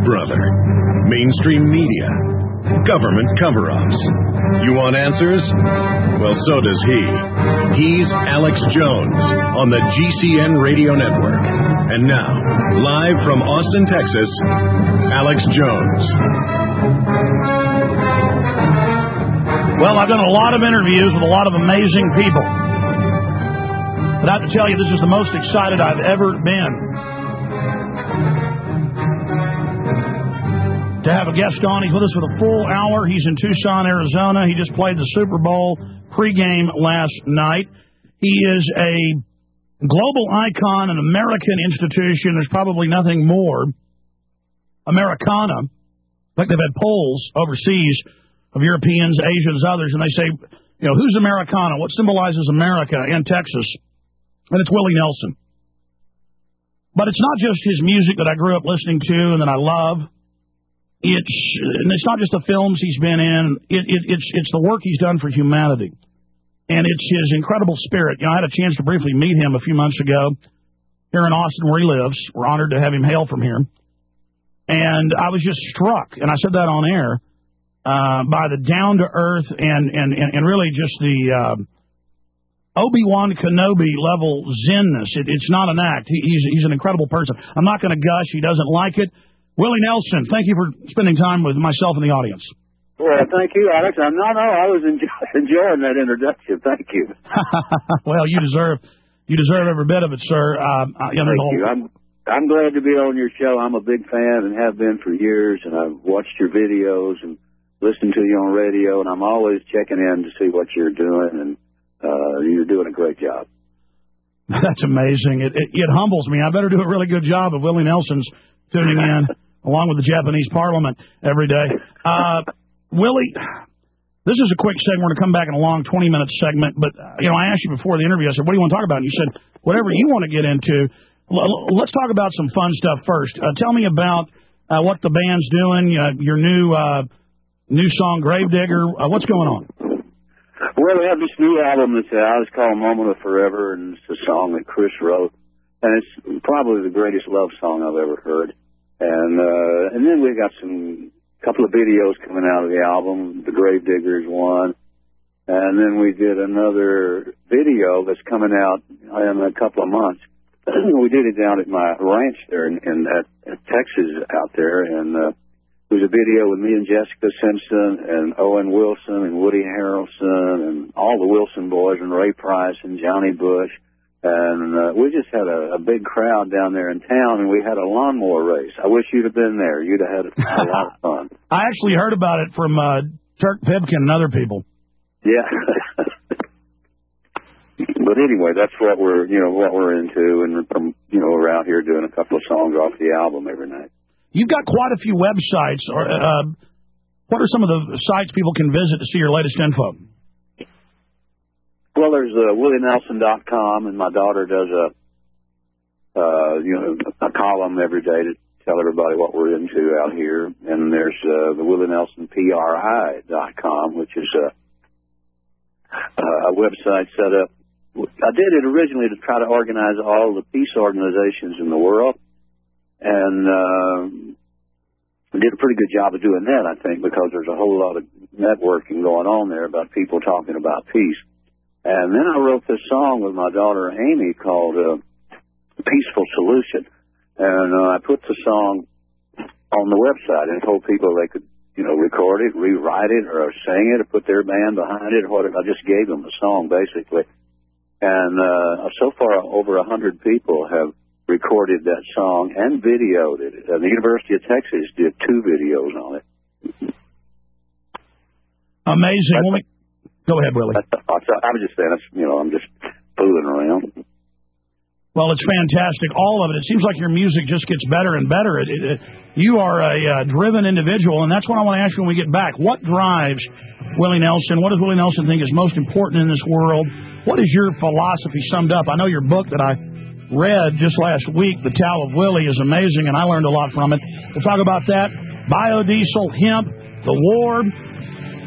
brother. Mainstream media. Government cover-ups. You want answers? Well, so does he. He's Alex Jones on the GCN Radio Network. And now, live from Austin, Texas, Alex Jones. Well, I've done a lot of interviews with a lot of amazing people. But I have to tell you, this is the most excited I've ever been to have a guest on. He's with us for the full hour. He's in Tucson, Arizona. He just played the Super Bowl pregame last night. He is a global icon, an American institution. There's probably nothing more Americana. In fact, they've had polls overseas of Europeans, Asians, others, and they say, you know, who's Americana? What symbolizes America in Texas? And it's Willie Nelson. But it's not just his music that I grew up listening to and that I love. It's not just the films he's been in. It's the work he's done for humanity. And it's his incredible spirit. You know, I had a chance to briefly meet him a few months ago here in Austin where he lives. We're honored to have him hail from here. And I was just struck, and I said that on air, by the down-to-earth and really just the Obi-Wan Kenobi level zen-ness. It's not an act. He's an incredible person. I'm not going to gush. He doesn't like it. Willie Nelson, thank you for spending time with myself and the audience. Well, thank you, Alex. I was enjoying that introduction. Thank you. Well, you deserve every bit of it, sir. Thank you. I'm glad to be on your show. I'm a big fan and have been for years, and I've watched your videos and listened to you on radio, and I'm always checking in to see what you're doing, and you're doing a great job. That's amazing. It humbles me. I better do a really good job of Willie Nelson's tuning in, along with the Japanese Parliament every day. Willie, this is a quick segment. We're going to come back in a long 20-minute segment. But, you know, I asked you before the interview, I said, what do you want to talk about? And you said, whatever you want to get into. Let's talk about some fun stuff first. Tell me about what the band's doing, your new song, Gravedigger. What's going on? Well, we have this new album that's out. It's called Moment of Forever, and it's a song that Chris wrote. And it's probably the greatest love song I've ever heard. And then we've got couple of videos coming out of the album. The Gravedigger is one. And then we did another video that's coming out in a couple of months. We did it down at my ranch there in Texas out there. And it was a video with me and Jessica Simpson and Owen Wilson and Woody Harrelson and all the Wilson boys and Ray Price and Johnny Bush. And we just had a big crowd down there in town, and we had a lawnmower race. I wish you'd have been there. You'd have had a lot of fun. I actually heard about it from Turk Pipkin and other people. Yeah. But anyway, that's what we're into, and we're out here doing a couple of songs off the album every night. You've got quite a few websites. What are some of the sites people can visit to see your latest info? Well, there's WillieNelson.com, and my daughter does a column every day to tell everybody what we're into out here. And there's the WillieNelsonPRI.com, which is a website set up. I did it originally to try to organize all the peace organizations in the world, and did a pretty good job of doing that, I think, because there's a whole lot of networking going on there about people talking about peace. And then I wrote this song with my daughter Amy called Peaceful Solution. And I put the song on the website and told people they could, record it, rewrite it, or sing it, or put their band behind it, or whatever. I just gave them the song, basically. And so far, over 100 people have recorded that song and videoed it. The University of Texas did 2 videos on it. Amazing. Go ahead, Willie. I was just saying, I'm just fooling around. Well, it's fantastic, all of it. It seems like your music just gets better and better. You are a driven individual, and that's what I want to ask you when we get back. What drives Willie Nelson? What does Willie Nelson think is most important in this world? What is your philosophy summed up? I know your book that I read just last week, The Tao of Willie, is amazing, and I learned a lot from it. We'll talk about that. Biodiesel, hemp, the war,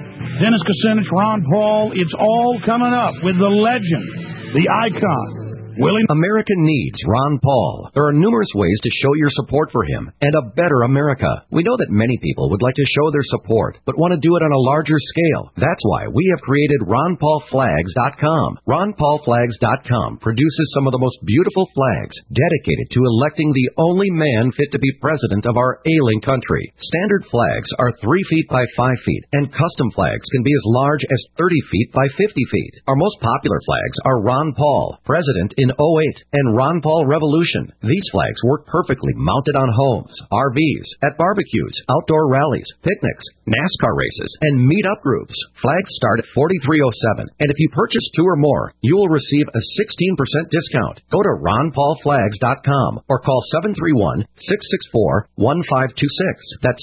Dennis Kucinich, Ron Paul. It's all coming up with the legend, the icon, America needs Ron Paul. There are numerous ways to show your support for him and a better America. We know that many people would like to show their support, but want to do it on a larger scale. That's why we have created RonPaulFlags.com. RonPaulFlags.com produces some of the most beautiful flags dedicated to electing the only man fit to be president of our ailing country. Standard flags are 3 feet by 5 feet, and custom flags can be as large as 30 feet by 50 feet. Our most popular flags are Ron Paul, President in '08, and Ron Paul Revolution. These flags work perfectly mounted on homes, RVs, at barbecues, outdoor rallies, picnics, NASCAR races, and meet-up groups. Flags start at $43.07, and if you purchase 2 or more, you will receive a 16% discount. Go to RonPaulFlags.com or call 731-664-1526. That's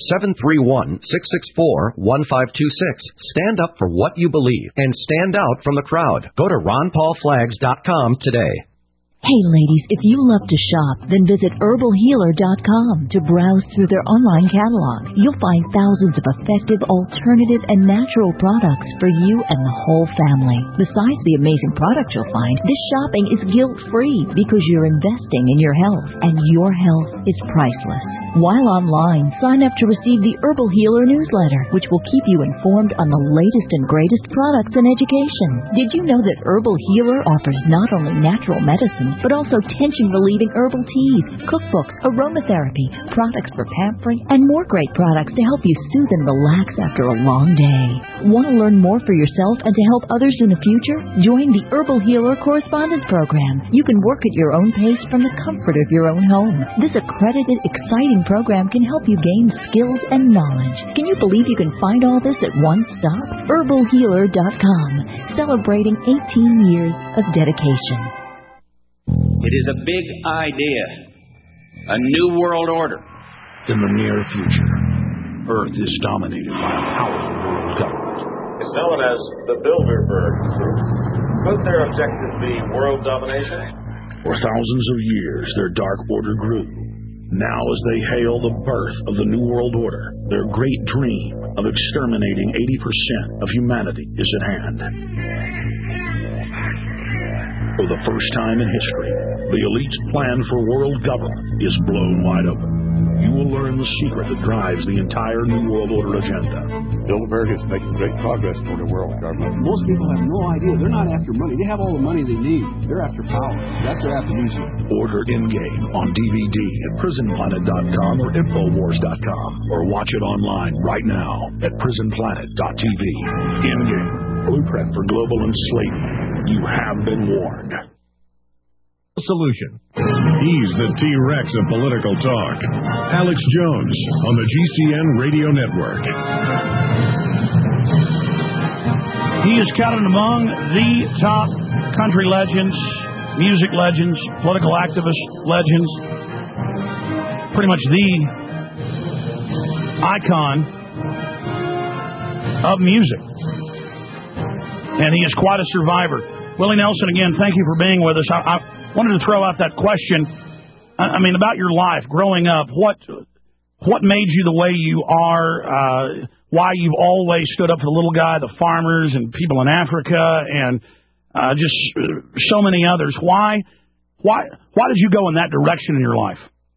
731-664-1526. Stand up for what you believe and stand out from the crowd. Go to RonPaulFlags.com today. Hey ladies, if you love to shop, then visit HerbalHealer.com to browse through their online catalog. You'll find thousands of effective, alternative, and natural products for you and the whole family. Besides the amazing products you'll find, this shopping is guilt-free because you're investing in your health, and your health is priceless. While online, sign up to receive the Herbal Healer newsletter, which will keep you informed on the latest and greatest products and education. Did you know that Herbal Healer offers not only natural medicine, but also tension-relieving herbal teas, cookbooks, aromatherapy, products for pampering, and more great products to help you soothe and relax after a long day. Want to learn more for yourself and to help others in the future? Join the Herbal Healer Correspondence Program. You can work at your own pace from the comfort of your own home. This accredited, exciting program can help you gain skills and knowledge. Can you believe you can find all this at one stop? HerbalHealer.com, celebrating 18 years of dedication. It is a big idea, a new world order. In the near future, Earth is dominated by a powerful world government. It's known as the Bilderberg Group. Could their objective be world domination? For thousands of years, their dark order grew. Now, as they hail the birth of the New World Order, their great dream of exterminating 80% of humanity is at hand. For the first time in history, the elite's plan for world government is blown wide open. You will learn the secret that drives the entire New World Order agenda. Bilderberg is making great progress toward a world government. Most people have no idea. They're not after money. They have all the money they need. They're after power. That's their Appaloosa. Order In-Game on DVD at PrisonPlanet.com or Infowars.com, or watch it online right now at PrisonPlanet.tv. In-Game, blueprint for global enslavement. You have been warned. Solution. He's the T-Rex of political talk. Alex Jones on the GCN Radio Network. He is counted among the top country legends, music legends, political activist legends, pretty much the icon of music. And he is quite a survivor. Willie Nelson, again, thank you for being with us. I wanted to throw out that question, about your life growing up. What made you the way you are, why you've always stood up for the little guy, the farmers and people in Africa, and just so many others. Why did you go in that direction in your life?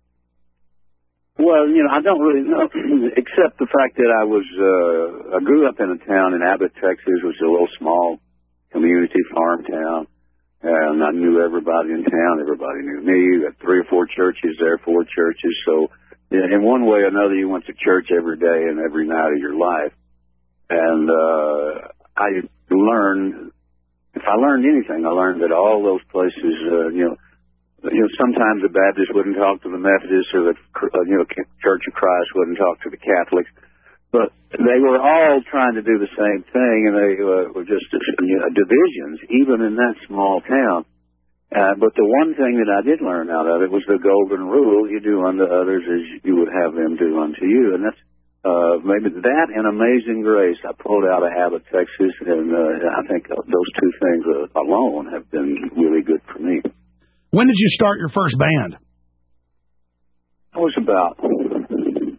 Well, I don't really know, except the fact that I grew up in a town in Abbott, Texas, which is a little small community farm town, and I knew everybody in town. Everybody knew me. We had 3 or 4 churches there, 4 churches. So in one way or another, you went to church every day and every night of your life. And I learned, if I learned anything, I learned that all those places, sometimes the Baptists wouldn't talk to the Methodists, or the Church of Christ wouldn't talk to the Catholics, but they were all trying to do the same thing, and they were just divisions, even in that small town. But the one thing that I did learn out of it was the golden rule: you do unto others as you would have them do unto you. And that's maybe that and Amazing Grace I pulled out of Abbott, Texas, and I think those 2 things alone have been really good for me. When did you start your first band? I was about 10,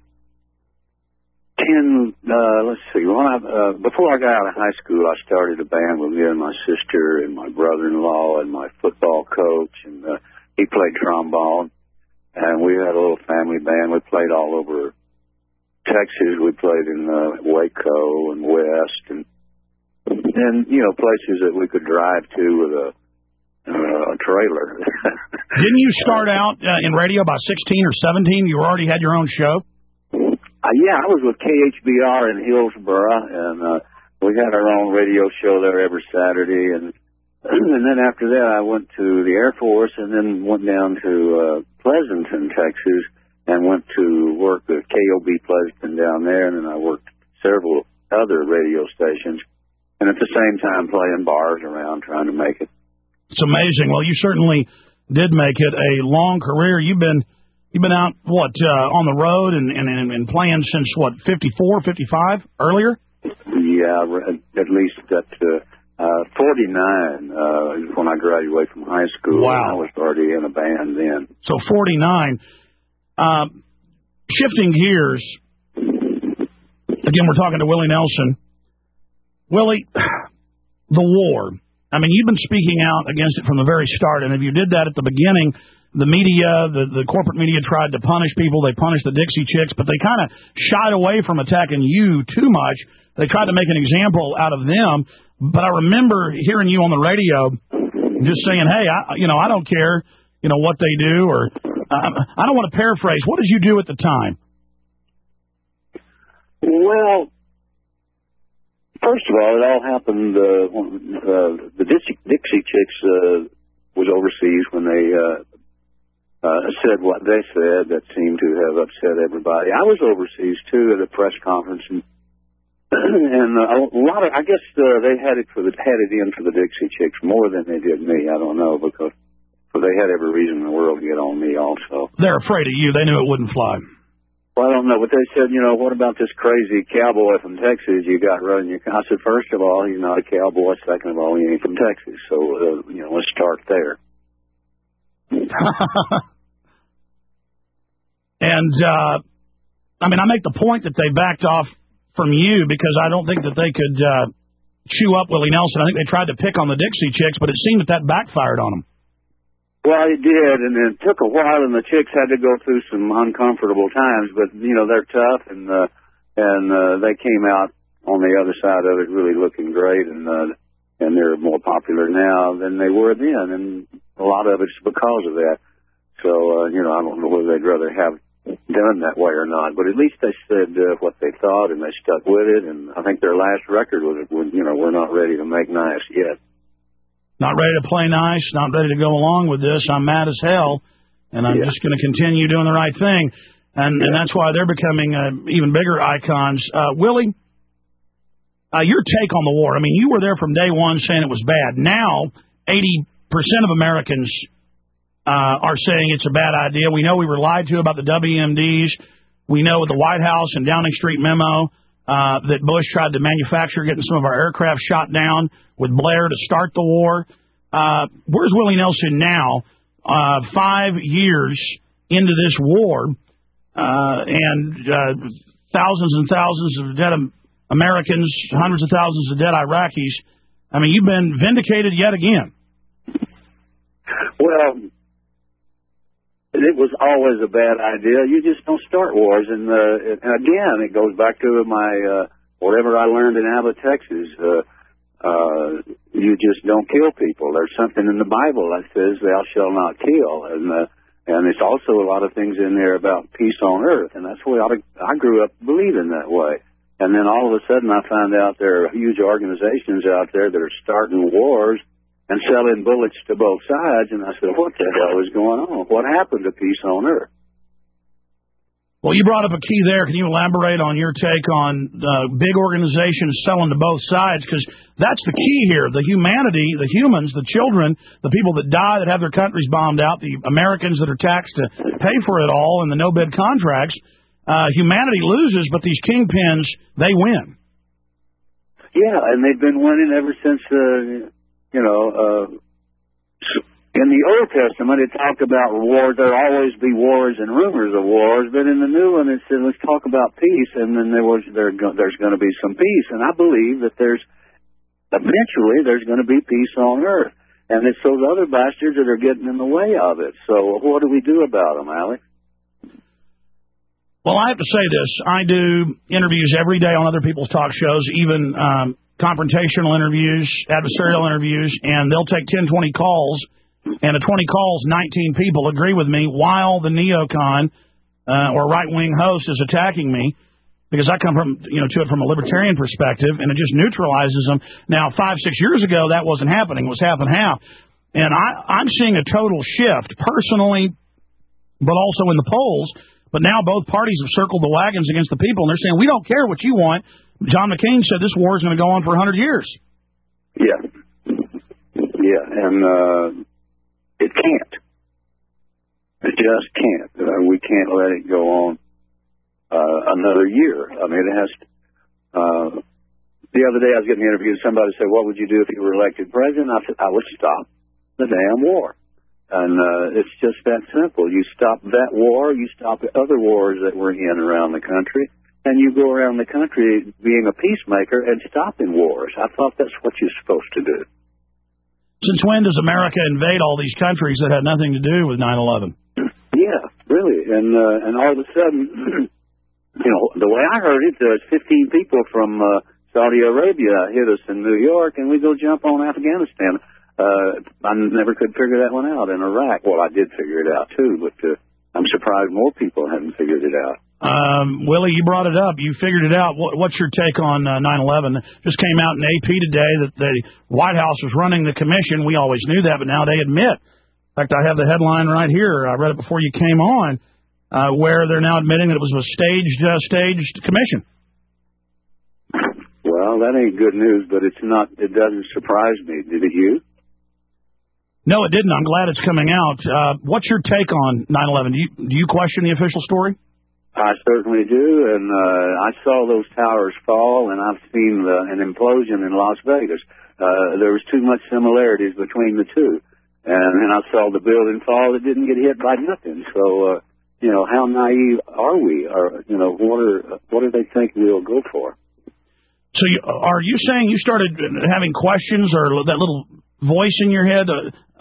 before I got out of high school, I started a band with me and my sister and my brother-in-law and my football coach, and he played trombone. And we had a little family band. We played all over Texas. We played in Waco and West, and places that we could drive to with a trailer. Didn't you start out in radio about 16 or 17? You already had your own show? Yeah, I was with KHBR in Hillsboro, and we had our own radio show there every Saturday. And then after that, I went to the Air Force and then went down to Pleasanton, Texas, and went to work at KOB Pleasanton down there. And then I worked several other radio stations, and at the same time playing bars around trying to make it. It's amazing. Well, you certainly did make it a long career. You've been out, on the road and playing since, 54, 55, earlier? Yeah, at least at 49 when I graduated from high school. Wow. I was already in a band then. So 49. Shifting gears, again, we're talking to Willie Nelson. Willie, the war. I mean, you've been speaking out against it from the very start, and if you did that at the beginning, the media, the corporate media tried to punish people. They punished the Dixie Chicks, but they kind of shied away from attacking you too much. They tried to make an example out of them, but I remember hearing you on the radio just saying, hey, I don't care, what they do, or I don't want to paraphrase. What did you do at the time? Well, first of all, it all happened when the Dixie Chicks was overseas when they said what they said that seemed to have upset everybody. I was overseas, too, at a press conference, and a lot of, I guess they had it in for the Dixie Chicks more than they did me. I don't know, because they had every reason in the world to get on me also. They're afraid of you. They knew it wouldn't fly. Well, I don't know, but they said, what about this crazy cowboy from Texas you got running your... I said, first of all, he's not a cowboy. Second of all, he ain't from Texas. So, let's start there. And, I make the point that they backed off from you because I don't think that they could chew up Willie Nelson. I think they tried to pick on the Dixie Chicks, but it seemed that backfired on them. Well, it did, and it took a while, and the Chicks had to go through some uncomfortable times, but, they're tough, and they came out on the other side of it really looking great, and they're more popular now than they were then, and a lot of it's because of that. So, I don't know whether they'd rather have done that way or not, but at least they said what they thought, and they stuck with it, and I think their last record was, we're not ready to make nice yet. Not ready to play nice, not ready to go along with this. I'm mad as hell, and I'm just going to continue doing the right thing. And that's why they're becoming even bigger icons. Willie, your take on the war. You were there from day one saying it was bad. Now, 80% of Americans are saying it's a bad idea. We know we were lied to about the WMDs. We know with the White House and Downing Street memo that Bush tried to manufacture getting some of our aircraft shot down with Blair to start the war. Where's Willie Nelson now, 5 years into this war, and thousands and thousands of dead Americans, hundreds of thousands of dead Iraqis? You've been vindicated yet again. Well, it was always a bad idea. You just don't start wars. And again, it goes back to my whatever I learned in Abbott, Texas. You just don't kill people. There's something in the Bible that says thou shalt not kill. And it's also a lot of things in there about peace on earth. And that's why I grew up believing that way. And then all of a sudden I found out there are huge organizations out there that are starting wars and selling bullets to both sides, and I said, what the hell is going on? What happened to peace on earth? Well, you brought up a key there. Can you elaborate on your take on big organizations selling to both sides? Because that's the key here. The humanity, the humans, the children, the people that die, that have their countries bombed out, the Americans that are taxed to pay for it all in the no-bid contracts, humanity loses, but these kingpins, they win. Yeah, and they've been winning ever since... in the Old Testament, it talked about wars. There'll always be wars and rumors of wars, but in the New one, it said, let's talk about peace, and then there's going to be some peace. And I believe that eventually there's going to be peace on earth. And it's those other bastards that are getting in the way of it. So what do we do about them, Alex? Well, I have to say this. I do interviews every day on other people's talk shows, even confrontational interviews, adversarial interviews, and they'll take 10, 20 calls, and at 20 calls, 19 people agree with me while the neocon or right-wing host is attacking me, because I come from, to it from a libertarian perspective, and it just neutralizes them. Now, 5, 6 years ago, that wasn't happening. It was half and half. And I'm seeing a total shift, personally, but also in the polls. But now both parties have circled the wagons against the people, and they're saying, we don't care what you want. John McCain said this war is going to go on for 100 years. Yeah. Yeah, and it can't. It just can't. We can't let it go on another year. I mean, it has to. The other day I was getting interviewed. Somebody said, what would you do if you were elected president? I said, I would stop the damn war. And it's just that simple. You stop that war, you stop the other wars that we're in around the country, and you go around the country being a peacemaker and stopping wars. I thought that's what you're supposed to do. Since when does America invade all these countries that had nothing to do with 9/11? Yeah, really. And all of a sudden, the way I heard it, 15 people from Saudi Arabia hit us in New York, and we go jump on Afghanistan. I never could figure that one out in Iraq. Well, I did figure it out, too, but I'm surprised more people haven't figured it out. Willie, you brought it up. You figured it out. What's your take on 9/11? Just came out in AP today that the White House was running the commission. We always knew that, but now they admit. In fact, I have the headline right here. I read it before you came on, where they're now admitting that it was a staged commission. Well, that ain't good news, but it's not. It doesn't surprise me. Did it you? No, it didn't. I'm glad it's coming out. What's your take on 9/11? Do you question the official story? I certainly do, and I saw those towers fall, and I've seen an implosion in Las Vegas. There was too much similarities between the two, and then I saw the building fall. It didn't get hit by nothing. So, how naive are we? Or, what do they think we'll go for? So, are you saying you started having questions or that little voice in your head?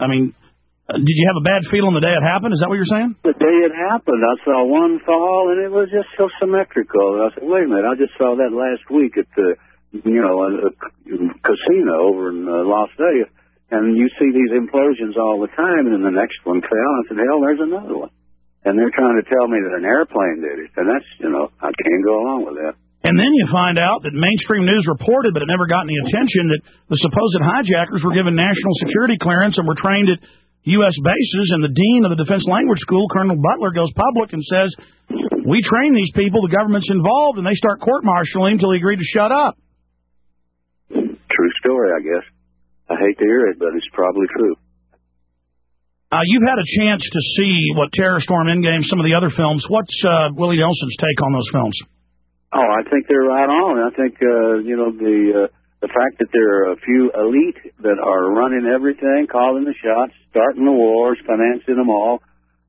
Did you have a bad feeling the day it happened? Is that what you're saying? The day it happened, I saw one fall, and it was just so symmetrical. And I said, wait a minute, I just saw that last week at the, a casino over in Las Vegas, and you see these implosions all the time, and then the next one fell, and I said, hell, there's another one. And they're trying to tell me that an airplane did it, and that's, I can't go along with that. And then you find out that mainstream news reported, but it never got any attention, that the supposed hijackers were given national security clearance and were trained at U.S. bases, and the dean of the Defense Language School, Colonel Butler, goes public and says, we train these people, the government's involved, and they start court-martialing until he agreed to shut up. True story, I guess. I hate to hear it, but it's probably true. You've had a chance to see Terror Storm, Endgame, some of the other films. What's Willie Nelson's take on those films? Oh, I think they're right on. I think, the fact that there are a few elite that are running everything, calling the shots, starting the wars, financing them all,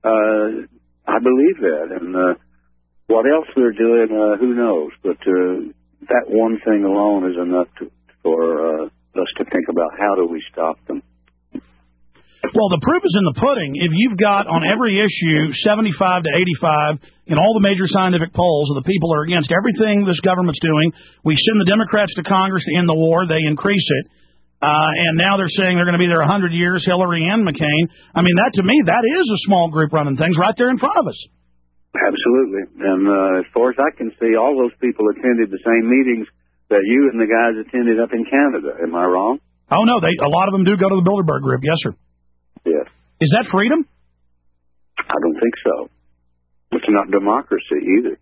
I believe that. And what else they're doing, who knows? But that one thing alone is enough for us to think about how do we stop them. Well, the proof is in the pudding. If you've got on every issue 75 to 85 in all the major scientific polls of the people are against everything this government's doing, we send the Democrats to Congress to end the war, they increase it, and now they're saying they're going to be there 100 years, Hillary and McCain. I mean, that to me, that is a small group running things right there in front of us. Absolutely. And as far as I can see, all those people attended the same meetings that you and the guys attended up in Canada. Am I wrong? Oh, no, a lot of them do go to the Bilderberg group. Yes, sir. Yes. Is that freedom? I don't think so. It's not democracy either.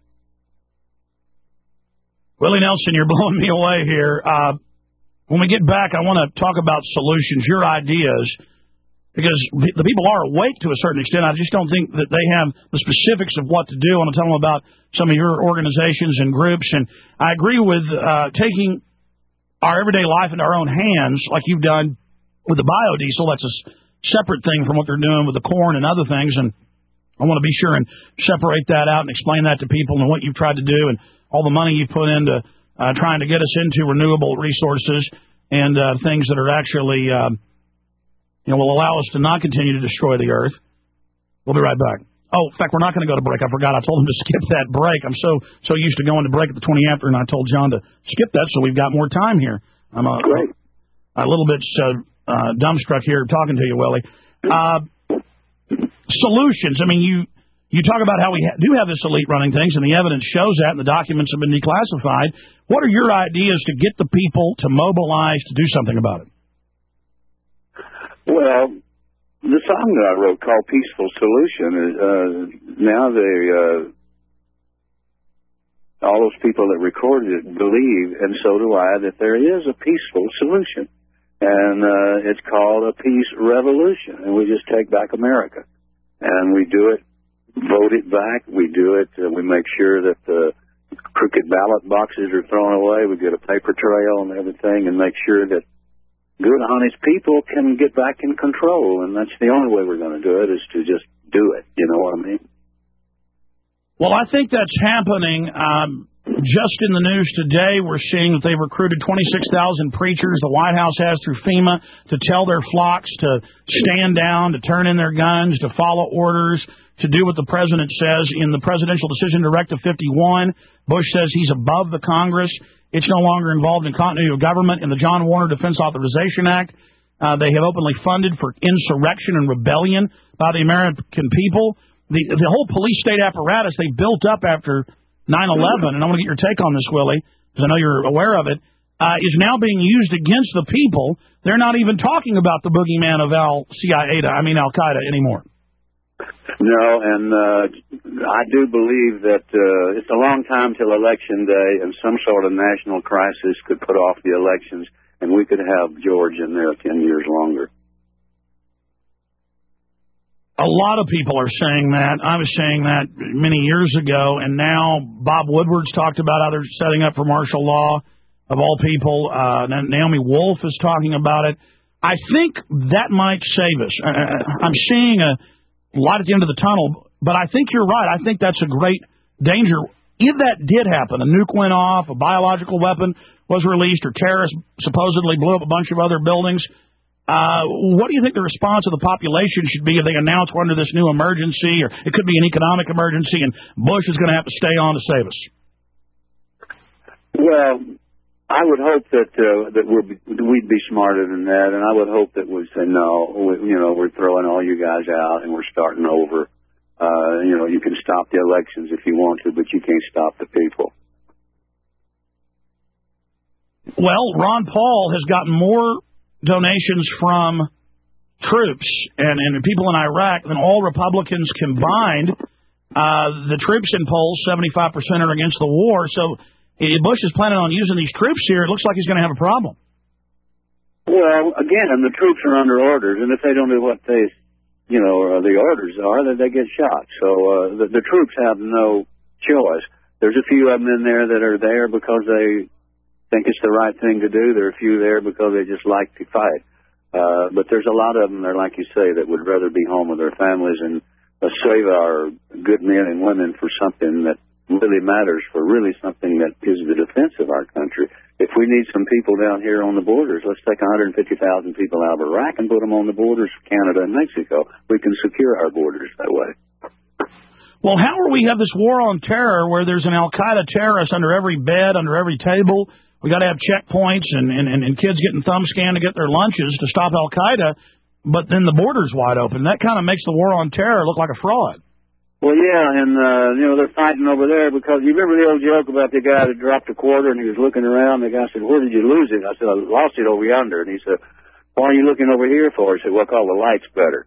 Willie Nelson, you're blowing me away here. When we get back, I want to talk about solutions, your ideas, because the people are awake to a certain extent. I just don't think that they have the specifics of what to do. I want to tell them about some of your organizations and groups. And I agree with taking our everyday life into our own hands, like you've done with the biodiesel. That's a separate thing from what they're doing with the corn and other things, and I want to be sure and separate that out and explain that to people and what you've tried to do and all the money you put into trying to get us into renewable resources and things that are actually will allow us to not continue to destroy the earth. We'll be right back. Oh, in fact, we're not going to go to break. I forgot. I told him to skip that break. I'm so used to going to break at the 20 after, and I told John to skip that so we've got more time here. I'm a little bit dumbstruck here talking to you, Willie. Solutions. I mean, you talk about how we do have this elite running things, and the evidence shows that, and the documents have been declassified. What are your ideas to get the people to mobilize to do something about it? Well, the song that I wrote called Peaceful Solution, now all those people that recorded it believe, and so do I, that there is a peaceful solution. And it's called a peace revolution, and we just take back America. And we do it, vote it back, we do it, we make sure that the crooked ballot boxes are thrown away, we get a paper trail and everything, and make sure that good, honest people can get back in control, and that's the only way we're going to do it, is to just do it. You know what I mean? Well, I think that's happening. Just in the news today, we're seeing that they've recruited 26,000 preachers the White House has through FEMA to tell their flocks to stand down, to turn in their guns, to follow orders, to do what the president says. In the Presidential Decision Directive 51, Bush says he's above the Congress. It's no longer involved in continuity of government. In the John Warner Defense Authorization Act, they have openly funded for insurrection and rebellion by the American people. The whole police-state apparatus they built up after 9/11, and I want to get your take on this, Willie, because I know you're aware of it, is now being used against the people. They're not even talking about the boogeyman of Al-Qaeda anymore. No, and I do believe that it's a long time till Election Day, and some sort of national crisis could put off the elections, and we could have George in there 10 years longer. A lot of people are saying that. I was saying that many years ago, and now Bob Woodward's talked about how they're setting up for martial law, of all people. Naomi Wolf is talking about it. I think that might save us. I'm seeing a light at the end of the tunnel, but I think you're right. I think that's a great danger. If that did happen, a nuke went off, a biological weapon was released, or terrorists supposedly blew up a bunch of other buildings, what do you think the response of the population should be if they announce we're under this new emergency, or it could be an economic emergency, and Bush is going to have to stay on to save us? Well, I would hope that we'd be smarter than that, and I would hope that we'd say, no, we're throwing all you guys out and we're starting over. You can stop the elections if you want to, but you can't stop the people. Well, Ron Paul has gotten more donations from troops and people in Iraq than all Republicans combined. The troops in polls, 75% are against the war. So if Bush is planning on using these troops here, it looks like he's going to have a problem. Well, again, the troops are under orders, and if they don't do what the orders are, then they get shot. So the troops have no choice. There's a few of them in there that are there because they think it's the right thing to do. There are a few there because they just like to fight. But there's a lot of them there, like you say, that would rather be home with their families and save our good men and women for something that really matters, for really something that is the defense of our country. If we need some people down here on the borders, let's take 150,000 people out of Iraq and put them on the borders of Canada and Mexico. We can secure our borders that way. Well, how are we have this war on terror where there's an Al-Qaeda terrorist under every bed, under every table? We got to have checkpoints and kids getting thumb scanned to get their lunches to stop Al-Qaeda, but then the border's wide open. That kind of makes the war on terror look like a fraud. Well, yeah, and, they're fighting over there because you remember the old joke about the guy that dropped a quarter and he was looking around. The guy said, where did you lose it? I said, I lost it over yonder. And he said, why are you looking over here for? He said, well, I call the lights better.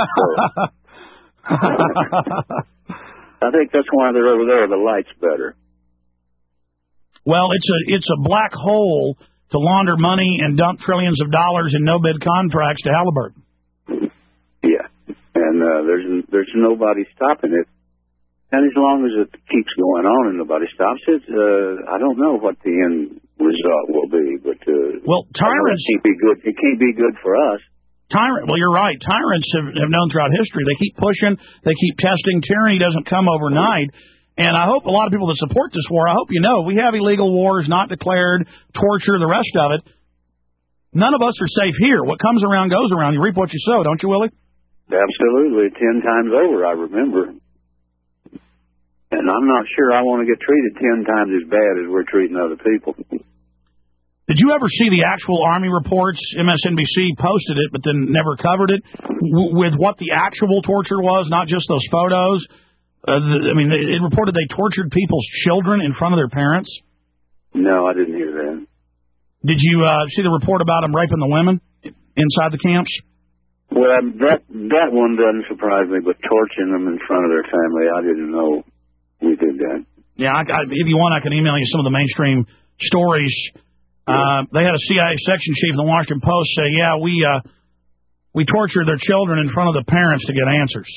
I think that's why they're over there, the lights better. Well, it's a black hole to launder money and dump trillions of dollars in no-bid contracts to Halliburton. Yeah, and there's nobody stopping it. And as long as it keeps going on and nobody stops it, I don't know what the end result will be. But tyrants it can't be good for us. Well, you're right. Tyrants have known throughout history. They keep pushing. They keep testing. Tyranny doesn't come overnight. And I hope a lot of people that support this war, I hope you know, we have illegal wars, not declared, torture, the rest of it. none of us are safe here. What comes around goes around. You reap what you sow, don't you, Willie? Absolutely. 10 times over, I remember. And I'm not sure I want to get treated 10 times as bad as we're treating other people. Did you ever see the actual Army reports? MSNBC posted it, but then never covered it, with what the actual torture was, not just those photos. It reported they tortured people's children in front of their parents. No, I didn't hear that. Did you see the report about them raping the women inside the camps? Well, that one doesn't surprise me, but torturing them in front of their family, I didn't know we did that. Yeah, if you want, I can email you some of the mainstream stories. They had a CIA section chief in the Washington Post say, "Yeah, we tortured their children in front of the parents to get answers."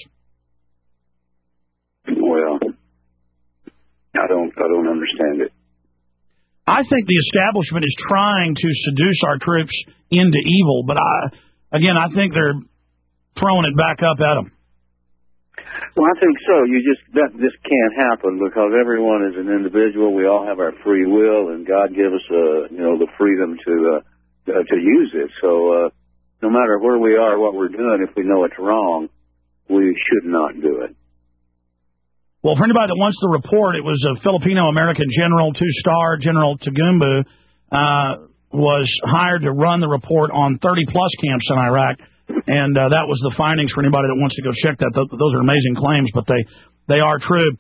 Well, I don't understand it. I think the establishment is trying to seduce our troops into evil, but I think they're throwing it back up at them. Well, I think so. This can't happen because everyone is an individual. We all have our free will, and God gave us, the freedom to use it. So, no matter where we are, what we're doing, if we know it's wrong, we should not do it. Well, for anybody that wants the report, it was a Filipino-American general, 2-star General Tagumbu, was hired to run the report on 30-plus camps in Iraq, and that was the findings for anybody that wants to go check that. Those are amazing claims, but they are true.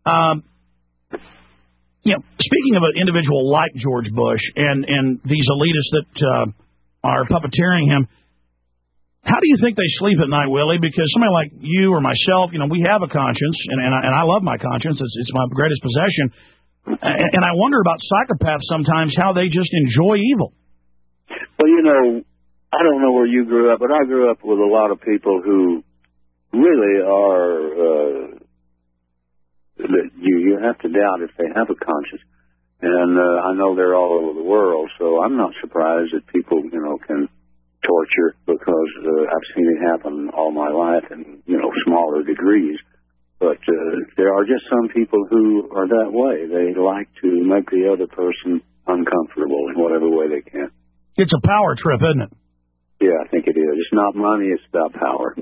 Speaking of an individual like George Bush and these elitists that are puppeteering him, how do you think they sleep at night, Willie? Because somebody like you or myself, we have a conscience, and I love my conscience. It's my greatest possession. And I wonder about psychopaths sometimes, how they just enjoy evil. Well, I don't know where you grew up, but I grew up with a lot of people who really are, you have to doubt if they have a conscience. And I know they're all over the world, so I'm not surprised that people, can torture, because I've seen it happen all my life in, smaller degrees. But there are just some people who are that way. They like to make the other person uncomfortable in whatever way they can. It's a power trip, isn't it? Yeah, I think it is. It's not money, it's about power.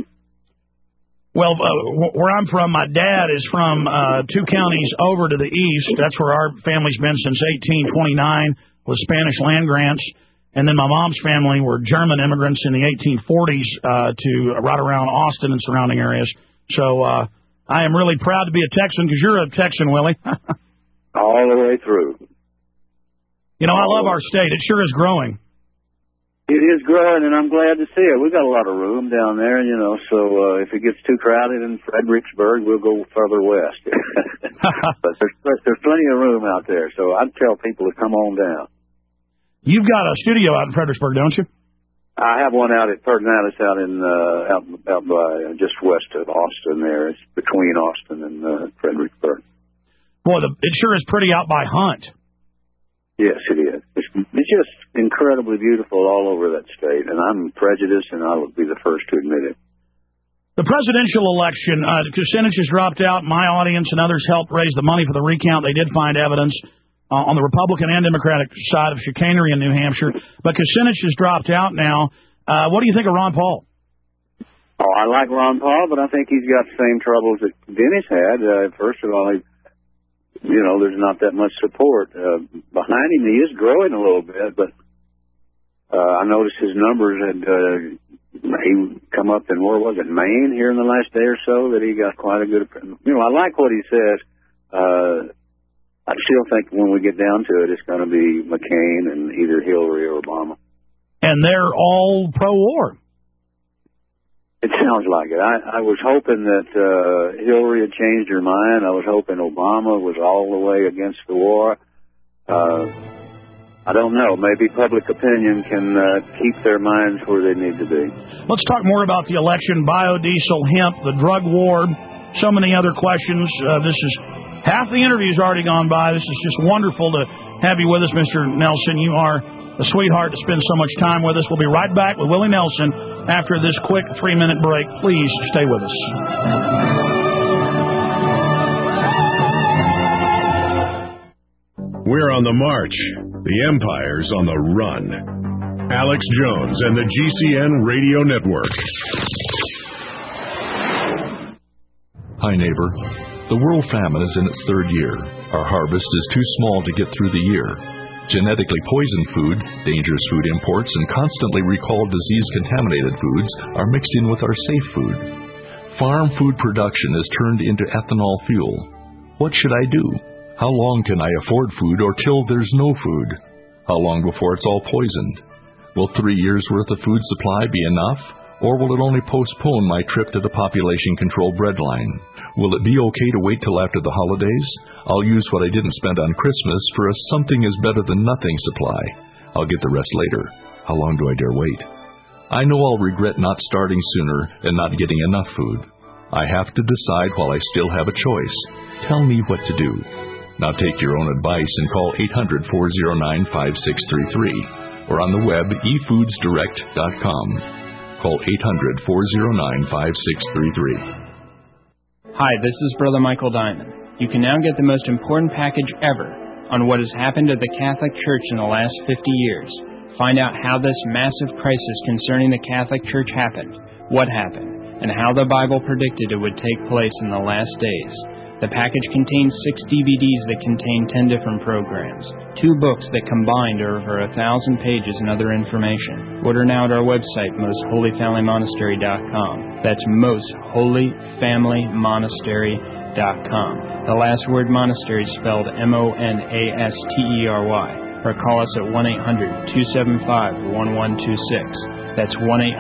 Well, where I'm from, my dad is from 2 counties over to the east. That's where our family's been since 1829 with Spanish land grants. And then my mom's family were German immigrants in the 1840s to right around Austin and surrounding areas. So I am really proud to be a Texan, because you're a Texan, Willie. All the way through. I love our state. It sure is growing. It is growing, and I'm glad to see it. We've got a lot of room down there, so if it gets too crowded in Fredericksburg, we'll go further west. But there's plenty of room out there, so I'd tell people to come on down. You've got a studio out in Fredericksburg, don't you? I have one out at Pergnatus out by just west of Austin there. It's between Austin and Fredericksburg. Boy, it sure is pretty out by Hunt. Yes, it is. It's just incredibly beautiful all over that state, and I'm prejudiced, and I would be the first to admit it. The presidential election, Kucinich has dropped out. My audience and others helped raise the money for the recount. They did find evidence on the Republican and Democratic side of chicanery in New Hampshire. But Kucinich has dropped out now. What do you think of Ron Paul? Oh, I like Ron Paul, but I think he's got the same troubles that Dennis had. First of all, there's not that much support. Behind him, he is growing a little bit, but I noticed his numbers had he come up in, where was it, Maine here in the last day or so, that he got quite a good... I like what he says. I still think when we get down to it, it's going to be McCain and either Hillary or Obama. And they're all pro-war. It sounds like it. I was hoping that Hillary had changed her mind. I was hoping Obama was all the way against the war. I don't know. Maybe public opinion can keep their minds where they need to be. Let's talk more about the election, biodiesel, hemp, the drug war, so many other questions. This is half the interview's already gone by. This is just wonderful to have you with us, Mr. Nelson. You are a sweetheart to spend so much time with us. We'll be right back with Willie Nelson after this quick 3-minute break. Please stay with us. We're on the march. The Empire's on the run. Alex Jones and the GCN Radio Network. Hi, neighbor. The world famine is in its third year. Our harvest is too small to get through the year. Genetically poisoned food, dangerous food imports, and constantly recalled disease-contaminated foods are mixed in with our safe food. Farm food production is turned into ethanol fuel. What should I do? How long can I afford food or till there's no food? How long before it's all poisoned? Will 3 years' worth of food supply be enough? Or will it only postpone my trip to the population-controlled breadline? Will it be okay to wait till after the holidays? I'll use what I didn't spend on Christmas for a something is better than nothing supply. I'll get the rest later. How long do I dare wait? I know I'll regret not starting sooner and not getting enough food. I have to decide while I still have a choice. Tell me what to do. Now take your own advice and call 800-409-5633 or on the web efoodsdirect.com. Call 800-409-5633. Hi, this is Brother Michael Diamond. You can now get the most important package ever on what has happened to the Catholic Church in the last 50 years. Find out how this massive crisis concerning the Catholic Church happened, what happened, and how the Bible predicted it would take place in the last days. The package contains 6 DVDs that contain 10 different programs, 2 books that combined are over 1,000 pages and other information. Order now at our website, mostholyfamilymonastery.com. That's mostholyfamilymonastery.com. The last word monastery is spelled MONASTERY. Or call us at 1-800-275-1126. That's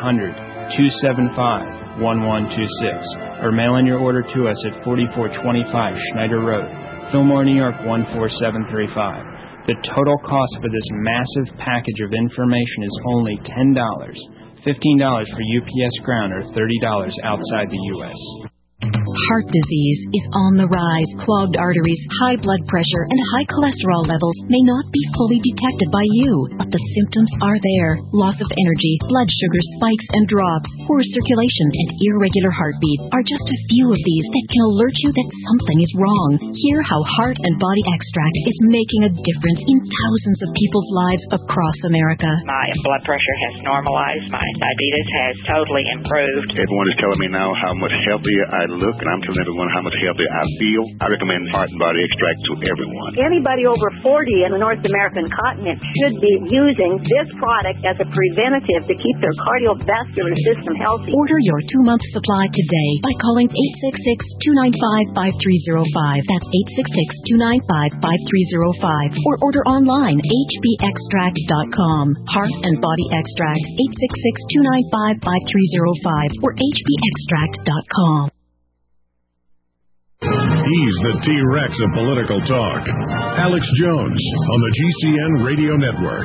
1-800-275-1126. Or mail in your order to us at 4425 Schneider Road, Fillmore, New York 14735. The total cost for this massive package of information is only $10, $15 for UPS Ground, or $30 outside the U.S. Heart disease is on the rise. Clogged arteries, high blood pressure, and high cholesterol levels may not be fully detected by you, but the symptoms are there. Loss of energy, blood sugar spikes and drops, poor circulation, and irregular heartbeat are just a few of these that can alert you that something is wrong. Hear how Heart and Body Extract is making a difference in thousands of people's lives across America. My blood pressure has normalized. My diabetes has totally improved. Everyone is telling me now how much healthier I look, and I'm telling everyone how much healthier I feel. I recommend Heart and Body Extract to everyone. Anybody over 40 in the North American continent should be using this product as a preventative to keep their cardiovascular system healthy. Order your 2-month supply today by calling 866-295-5305. That's 866-295-5305. Or order online, hbextract.com. Heart and Body Extract, 866-295-5305 or hbextract.com. He's the T-Rex of political talk. Alex Jones on the GCN Radio Network.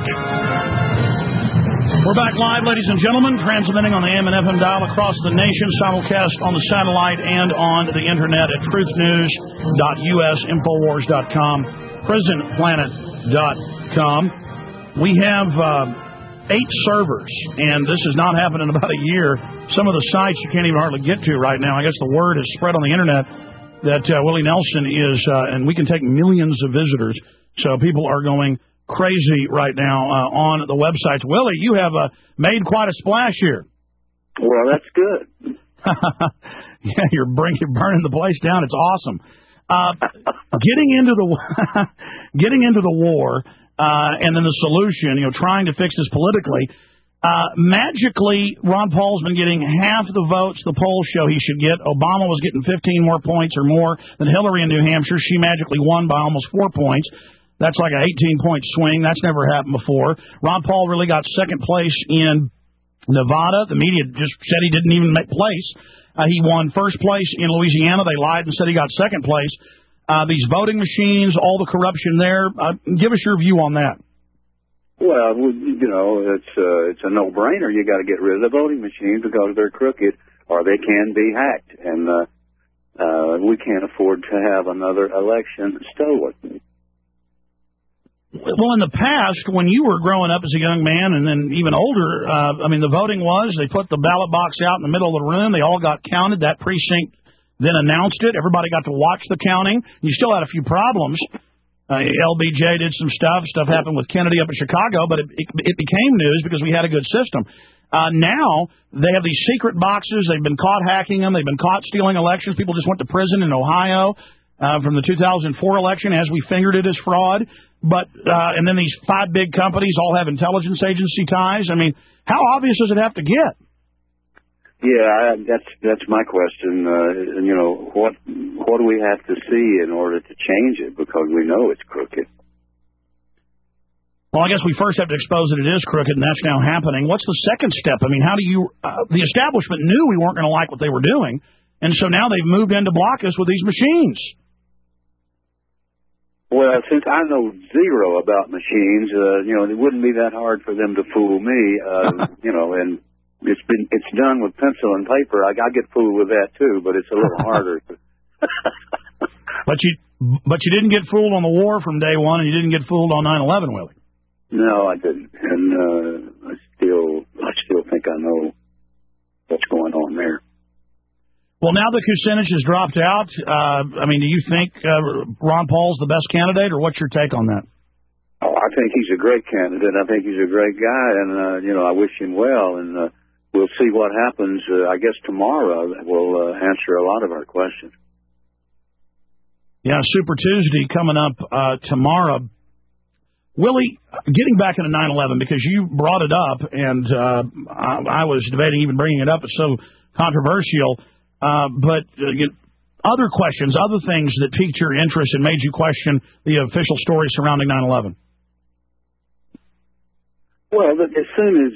We're back live, ladies and gentlemen, transmitting on the AM and FM dial across the nation, simulcast on the satellite and on the internet at truthnnews.us, infowars.com, prisonplanet.com. We have 8 servers, and this has not happened in about a year. Some of the sites you can't even hardly get to right now. I guess the word is spread on the internet that Willie Nelson is, and we can take millions of visitors, so people are going crazy right now on the websites. Willie, you have made quite a splash here. Well, that's good. Yeah, you're burning the place down. It's awesome. Getting into the war, and then the solution, trying to fix this politically. Magically, Ron Paul's been getting half the votes the polls show he should get. Obama was getting 15 more points or more than Hillary in New Hampshire. She magically won by almost 4 points. That's like an 18-point swing. That's never happened before. Ron Paul really got second place in Nevada. The media just said he didn't even make place. He won first place in Louisiana. They lied and said he got second place. These voting machines, all the corruption there. Give us your view on that. Well, it's a no-brainer. You got to get rid of the voting machines because they're crooked or they can be hacked, and we can't afford to have another election stolen. Well, in the past, when you were growing up as a young man and then even older, the voting was they put the ballot box out in the middle of the room. They all got counted. That precinct then announced it. Everybody got to watch the counting. You still had a few problems. LBJ did some stuff. Stuff happened with Kennedy up in Chicago, but it became news because we had a good system. Now they have these secret boxes. They've been caught hacking them. They've been caught stealing elections. People just went to prison in Ohio from the 2004 election as we fingered it as fraud. But and then these 5 big companies all have intelligence agency ties. I mean, how obvious does it have to get? Yeah, that's my question. What do we have to see in order to change it? Because we know it's crooked. Well, I guess we first have to expose that it is crooked, and that's now happening. What's the second step? I mean, how do you... the establishment knew we weren't going to like what they were doing, and so now they've moved in to block us with these machines. Well, since I know zero about machines, it wouldn't be that hard for them to fool me, and it's done with pencil and paper. I get fooled with that, too, but it's a little harder. But you didn't get fooled on the war from day one, and you didn't get fooled on 9/11, Willie. No, I didn't, and I still think I know what's going on there. Well, now that Kucinich has dropped out, do you think Ron Paul's the best candidate, or what's your take on that? Oh, I think he's a great candidate. I think he's a great guy, and I wish him well. And we'll see what happens. I guess tomorrow will answer a lot of our questions. Yeah, Super Tuesday coming up tomorrow. Willie, getting back into 9/11, because you brought it up, and I was debating even bringing it up. It's so controversial. But other questions, other things that piqued your interest and made you question the official story surrounding 9/11. Well, as soon as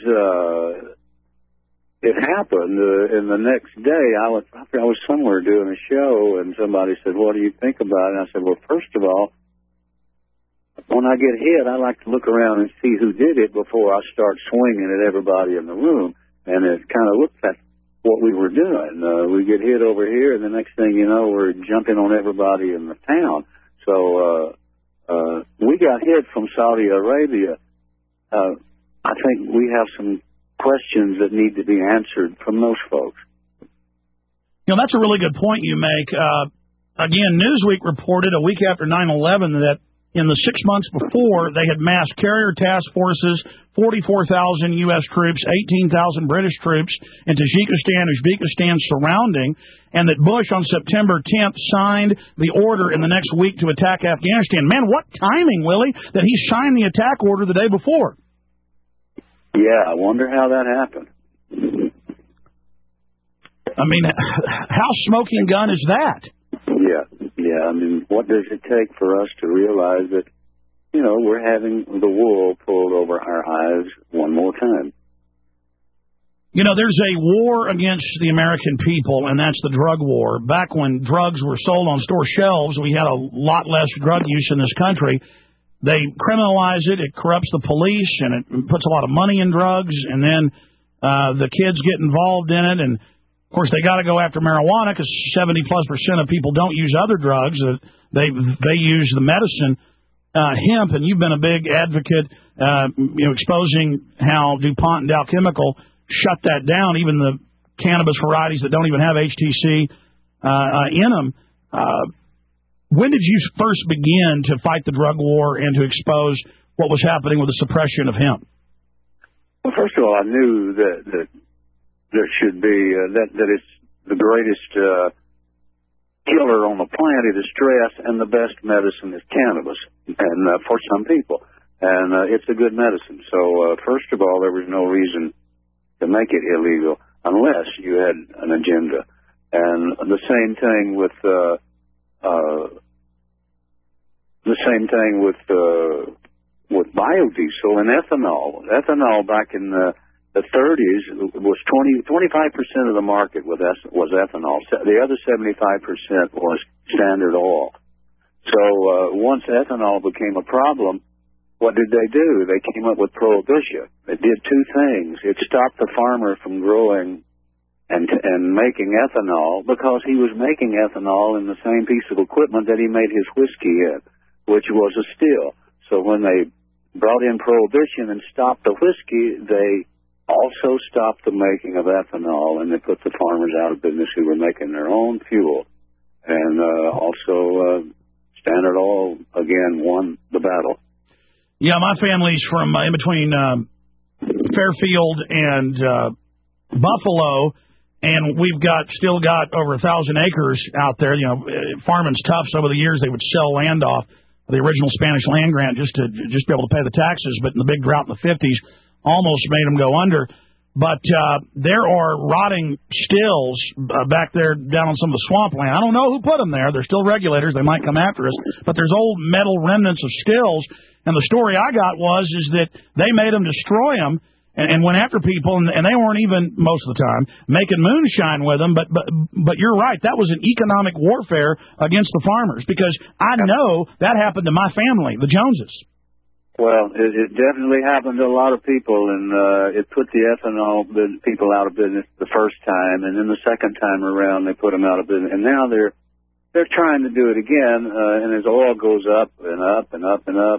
it happened, and the next day I was somewhere doing a show, and somebody said, "What do you think about it?" And I said, "Well, first of all, when I get hit, I like to look around and see who did it before I start swinging at everybody in the room." And it kind of looked like what we were doing. We get hit over here, and the next thing you know, we're jumping on everybody in the town. So we got hit from Saudi Arabia. I think we have some questions that need to be answered from those folks. That's a really good point you make. Again, Newsweek reported a week after 9/11 that in the 6 months before, they had massed carrier task forces, 44,000 U.S. troops, 18,000 British troops in Tajikistan, Uzbekistan surrounding, and that Bush on September 10th signed the order in the next week to attack Afghanistan. Man, what timing, Willie, that he signed the attack order the day before. Yeah, I wonder how that happened. I mean, how smoking gun is that? Yeah. I mean, what does it take for us to realize that, we're having the wool pulled over our eyes one more time? There's a war against the American people, and that's the drug war. Back when drugs were sold on store shelves, we had a lot less drug use in this country. They criminalize it, it corrupts the police, and it puts a lot of money in drugs, and then the kids get involved in it, and of course, they got to go after marijuana because 70+% of people don't use other drugs. They use the medicine, hemp, and you've been a big advocate, exposing how DuPont and Dow Chemical shut that down, even the cannabis varieties that don't even have HTC in them. When did you first begin to fight the drug war and to expose what was happening with the suppression of hemp? Well, first of all, I knew that there should be, that it's the greatest killer on the planet is stress, and the best medicine is cannabis, and for some people. And it's a good medicine. So, first of all, there was no reason to make it illegal unless you had an agenda. And the same thing with biodiesel and ethanol. Ethanol back in the 30s was 25% of the market was ethanol. The other 75% was Standard Oil. So once ethanol became a problem, what did they do? They came up with prohibition. It did two things. It stopped the farmer from growing and making ethanol, because he was making ethanol in the same piece of equipment that he made his whiskey in, which was a still. So when they brought in prohibition and stopped the whiskey, they also stopped the making of ethanol, and they put the farmers out of business who were making their own fuel, and also Standard Oil, again, won the battle. Yeah, my family's from in between Fairfield and Buffalo, and we've still got over 1,000 acres out there. You know, farming's tough, so over the years they would sell land off the original Spanish land grant just to be able to pay the taxes, but in the big drought in the 50s almost made them go under. But there are rotting stills back there down on some of the swampland. I don't know who put them there. They're still regulators. They might come after us. But there's old metal remnants of stills. And the story I got is that they made them destroy them and went after people, and they weren't even, most of the time, making moonshine with them. But you're right. That was an economic warfare against the farmers, because I know that happened to my family, the Joneses. Well, it definitely happened to a lot of people, and it put the ethanol people out of business the first time, and then the second time around they put them out of business, and now they're trying to do it again. And as oil goes up and up and up and up,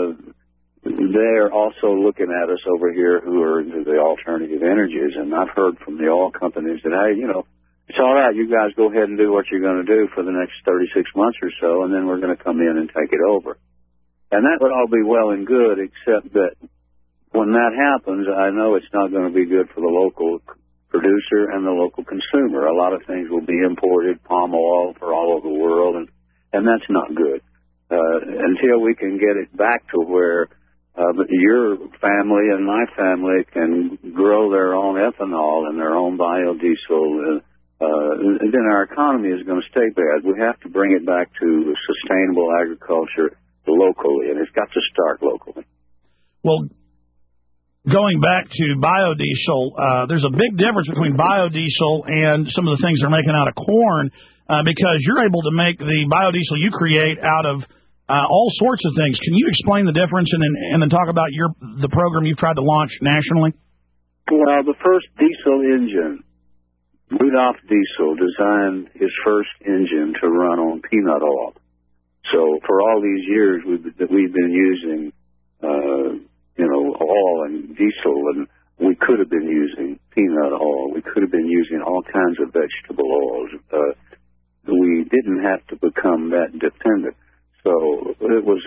they're also looking at us over here who are into the alternative energies. And I've heard from the oil companies that, hey, it's all right. You guys go ahead and do what you're going to do for the next 36 months or so, and then we're going to come in and take it over. And that would all be well and good, except that when that happens, I know it's not going to be good for the local producer and the local consumer. A lot of things will be imported, palm oil for all over the world, and that's not good. Until we can get it back to where your family and my family can grow their own ethanol and their own biodiesel, then our economy is going to stay bad. We have to bring it back to sustainable agriculture locally, and it's got to start locally. Well, going back to biodiesel, there's a big difference between biodiesel and some of the things they're making out of corn, because you're able to make the biodiesel you create out of all sorts of things. Can you explain the difference and then talk about the program you've tried to launch nationally? Well, the first diesel engine, Rudolph Diesel designed his first engine to run on peanut oil. So for all these years we've been using, oil and diesel, and we could have been using peanut oil. We could have been using all kinds of vegetable oils. We didn't have to become that dependent. So it was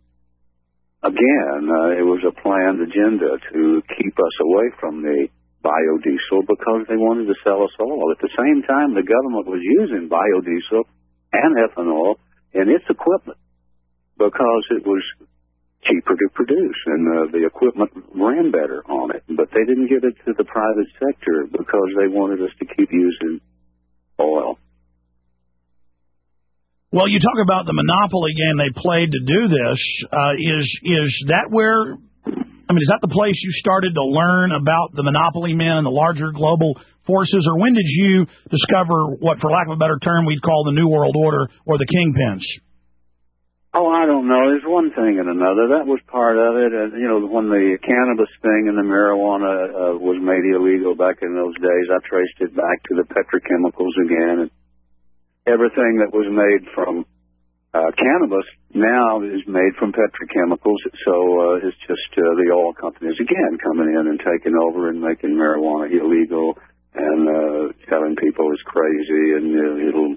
it was a planned agenda to keep us away from the biodiesel because they wanted to sell us oil. At the same time, the government was using biodiesel and ethanol in its equipment because it was cheaper to produce and the equipment ran better on it. But they didn't give it to the private sector because they wanted us to keep using oil. Well, you talk about the monopoly game they played to do this. Is that where, is that the place you started to learn about the monopoly men and the larger global forces, or when did you discover what, for lack of a better term, we'd call the New World Order or the kingpins? Oh, I don't know. There's one thing and another. That was part of it. And, when the cannabis thing and the marijuana was made illegal back in those days, I traced it back to the petrochemicals again. And everything that was made from cannabis now is made from petrochemicals. So it's just the oil companies, again, coming in and taking over and making marijuana illegal and telling people it's crazy and it'll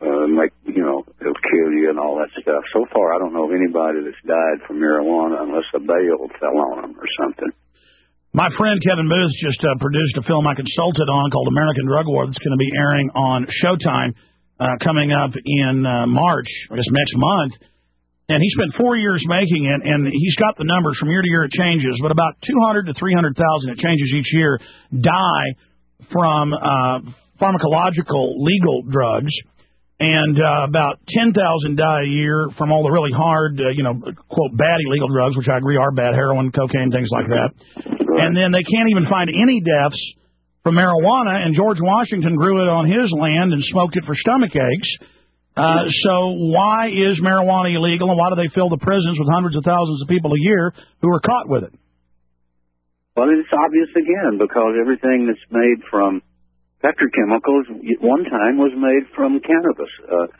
it'll kill you and all that stuff. So far, I don't know of anybody that's died from marijuana unless a bale fell on them or something. My friend Kevin Booth just produced a film I consulted on called American Drug War that's going to be airing on Showtime coming up in March, I guess next month. And he spent 4 years making it, and he's got the numbers. From year to year it changes, but about 200 to 300,000, it changes each year, die from pharmacological legal drugs. And about 10,000 die a year from all the really hard, quote, bad illegal drugs, which I agree are bad, heroin, cocaine, things like that. And then they can't even find any deaths from marijuana, and George Washington grew it on his land and smoked it for stomach aches. So why is marijuana illegal, and why do they fill the prisons with hundreds of thousands of people a year who are caught with it? Well, it's obvious, again, because everything that's made from petrochemicals one time was made from cannabis,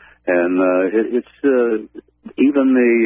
it's even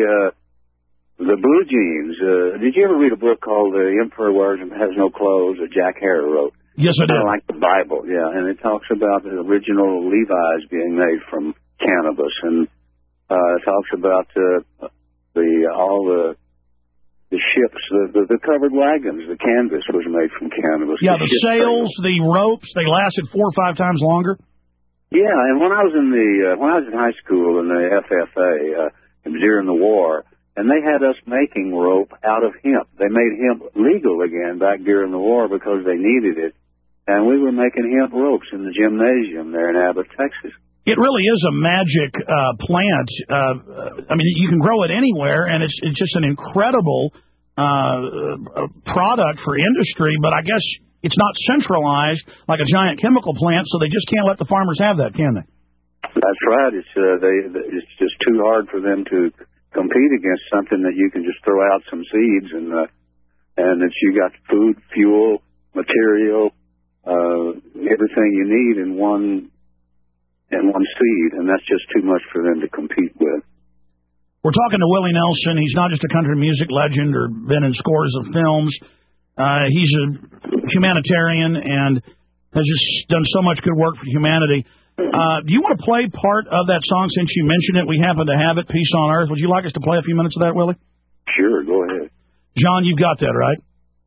the blue jeans. Did you ever read a book called The Emperor Has No Clothes that Jack Hare wrote? Yes, I did. Kind of like the Bible, yeah, and it talks about the original Levi's being made from cannabis, and talks about all the ships, the covered wagons. The canvas was made from canvas. Yeah, the sails, the ropes, they lasted 4 or 5 times longer. Yeah, and when I was in high school in the FFA during the war, and they had us making rope out of hemp. They made hemp legal again back during the war because they needed it, and we were making hemp ropes in the gymnasium there in Abbott, Texas. It really is a magic plant. I mean, you can grow it anywhere, and it's just an incredible product for industry, but I guess it's not centralized like a giant chemical plant, so they just can't let the farmers have that, can they? That's right. It's just too hard for them to compete against something that you can just throw out some seeds and that you got food, fuel, material, everything you need in one seed, and that's just too much for them to compete with. We're talking to Willie Nelson. He's not just a country music legend or been in scores of films. He's a humanitarian and has just done so much good work for humanity. Do you want to play part of that song since you mentioned it? We happen to have it, Peace on Earth. Would you like us to play a few minutes of that, Willie? Sure, go ahead. John, you've got that, right?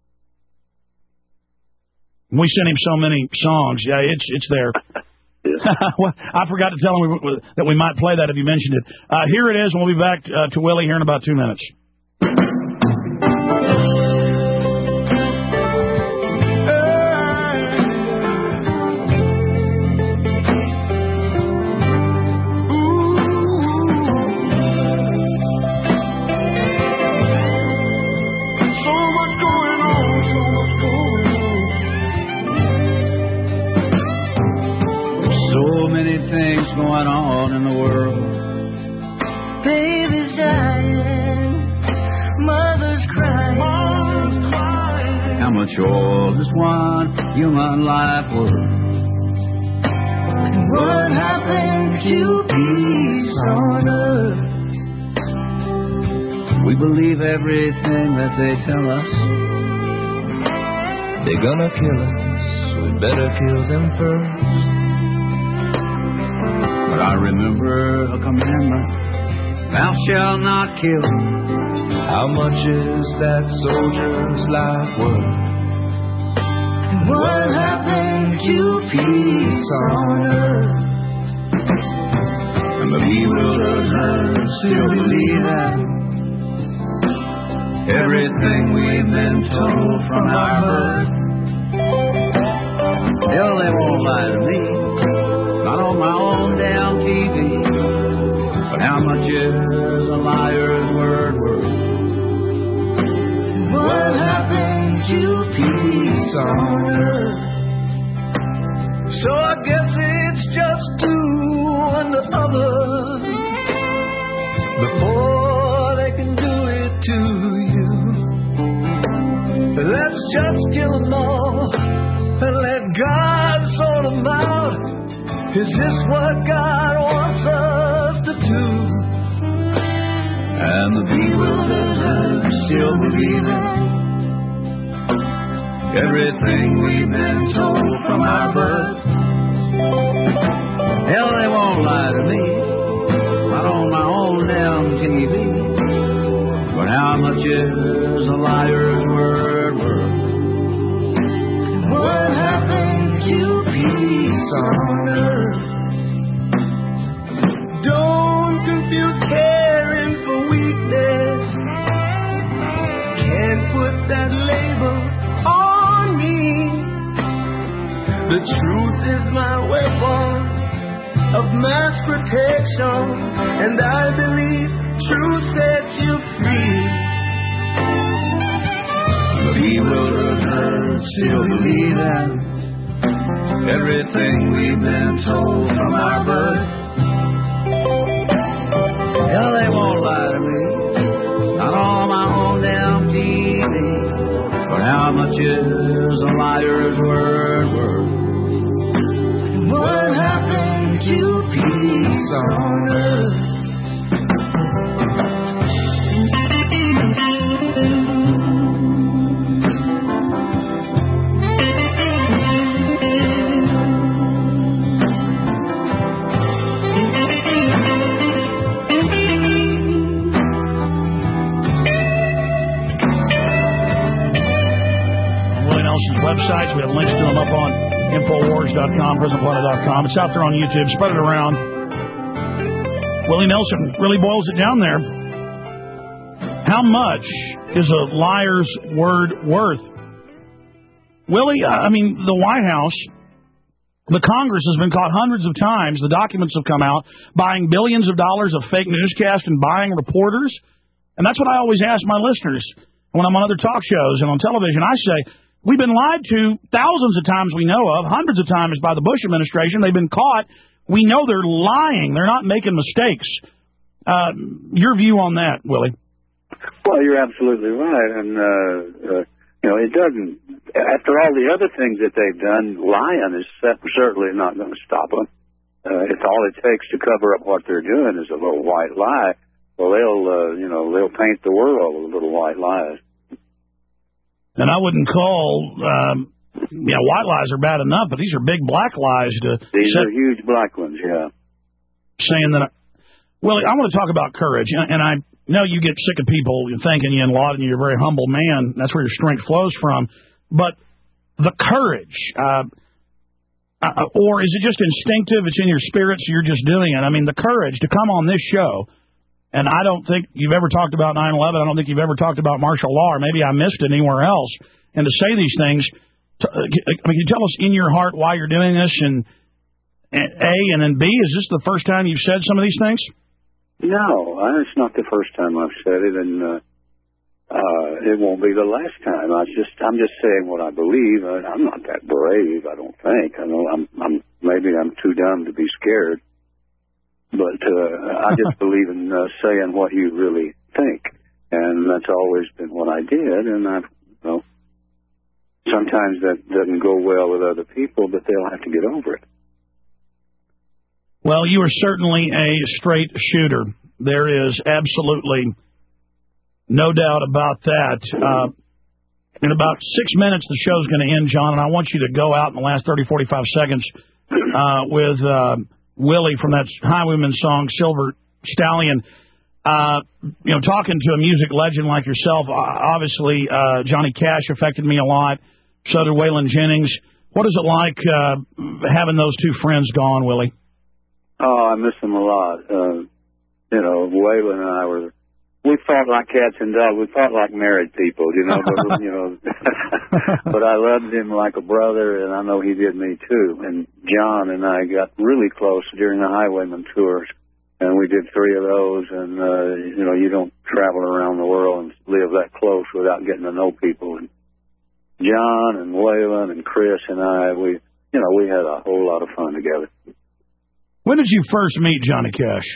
We sent him so many songs. Yeah, it's there. Well, I forgot to tell him that we might play that if you mentioned it. Here it is. We'll be back to Willie here in about 2 minutes. Things going on in the world. Babies dying, mothers crying. How much oil does one human life worth? And what happened to peace on earth? We believe everything that they tell us. They're gonna kill us, we better kill them first. But I remember a commandment, thou shalt not kill. How much is that soldier's life worth? And what happened to peace on earth? And the bewildered still believe that everything we've been told from our birth. Hell, they won't lie to me. Not on my own damn TV. But how much is a liar's word worth? What happened to peace on earth? So I guess it's just two and the other before they can do it to you. Let's just kill them all and let God sort them out. Is this what God wants us to do? And the bewildered still believing everything we've been told from our birth. Hell, they won't lie to me. Not on my own damn TV. But how much is a liar's word worth? What happened to peace on earth? Don't confuse caring for weakness. Can't put that label on me. The truth is my weapon of mass protection, and I believe truth sets you free. The bewildered still believe that everything we've been told from our birth. Hell, they won't lie to me. Not on my own damn TV. But how much is a liar's word worth? What happened to peace on earth? got links to them up on Infowars.com, PrisonPlanet.com. It's out there on YouTube. Spread it around. Willie Nelson really boils it down there. How much is a liar's word worth? Willie, I mean, the White House, the Congress has been caught hundreds of times. The documents have come out, buying billions of dollars of fake newscasts and buying reporters. And that's what I always ask my listeners when I'm on other talk shows and on television. I say, we've been lied to thousands of times we know of, hundreds of times by the Bush administration. They've been caught. We know they're lying. They're not making mistakes. Your view on that, Willie? Well, you're absolutely right. And, it doesn't, after all the other things that they've done, lying is certainly not going to stop them. If all it takes to cover up what they're doing is a little white lie, well, they'll paint the world with little white lies. And I wouldn't call, white lies are bad enough, but these are big black lies. These are huge black ones, yeah. Saying that, Willie, I want to talk about courage, and I know you get sick of people thanking you and lauding you. You're a very humble man. That's where your strength flows from. But the courage, or is it just instinctive? It's in your spirit, so you're just doing it. I mean, the courage to come on this show. And I don't think you've ever talked about 9/11. I don't think you've ever talked about martial law, or maybe I missed it anywhere else. And to say these things, can you tell us in your heart why you're doing this? And A, and then B, is this the first time you've said some of these things? No, it's not the first time I've said it, and it won't be the last time. I'm just saying what I believe. I'm not that brave, I don't think. I know maybe I'm too dumb to be scared. But I just believe in saying what you really think, and that's always been what I did. And sometimes that doesn't go well with other people, but they'll have to get over it. Well, you are certainly a straight shooter. There is absolutely no doubt about that. In about 6 minutes, the show's going to end, John, and I want you to go out in the last 30, 45 seconds with Willie from that Highwayman song, Silver Stallion. Talking to a music legend like yourself, obviously Johnny Cash affected me a lot. So did Waylon Jennings. What is it like having those two friends gone, Willie? Oh, I miss them a lot. Waylon and I we fought like cats and dogs. We fought like married people, but I loved him like a brother, and I know he did me too. And John and I got really close during the Highwayman tours, and we did 3 of those. And you don't travel around the world and live that close without getting to know people. And John and Waylon and Chris and I, we had a whole lot of fun together. When did you first meet Johnny Cash?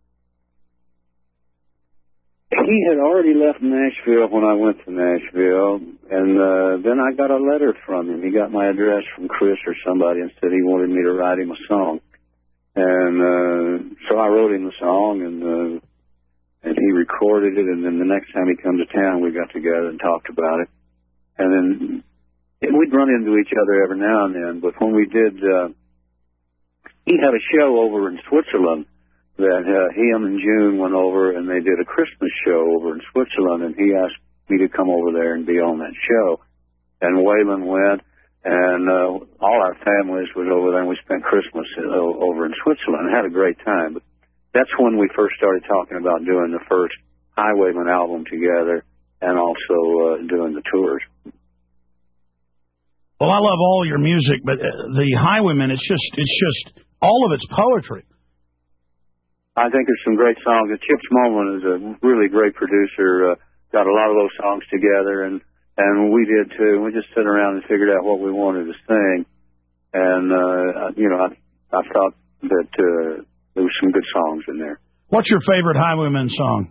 He had already left Nashville when I went to Nashville, and then I got a letter from him. He got my address from Chris or somebody and said he wanted me to write him a song. And so I wrote him the song, and he recorded it, and then the next time he come to town, we got together and talked about it. And then we'd run into each other every now and then, but when we did, he had a show over in Switzerland that him and June went over, and they did a Christmas show over in Switzerland, and he asked me to come over there and be on that show. And Waylon went, and all our families was over there, and we spent Christmas over in Switzerland and had a great time. But that's when we first started talking about doing the first Highwayman album together and also doing the tours. Well, I love all your music, but the Highwayman, it's just all of it's poetry. I think there's some great songs. Chip Smallman is a really great producer. Got a lot of those songs together, and we did too. We just sat around and figured out what we wanted to sing, and I thought that there was some good songs in there. What's your favorite Highwayman song?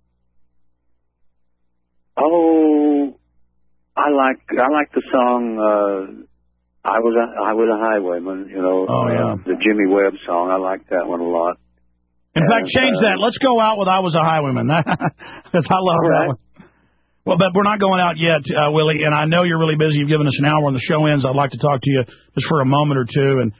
Oh, I like the song I was a Highwayman. The Jimmy Webb song. I like that one a lot. In fact, change that. Let's go out with I Was a Highwayman. Because I love that one. Well, but we're not going out yet, Willie, and I know you're really busy. You've given us an hour when the show ends. I'd like to talk to you just for a moment or two and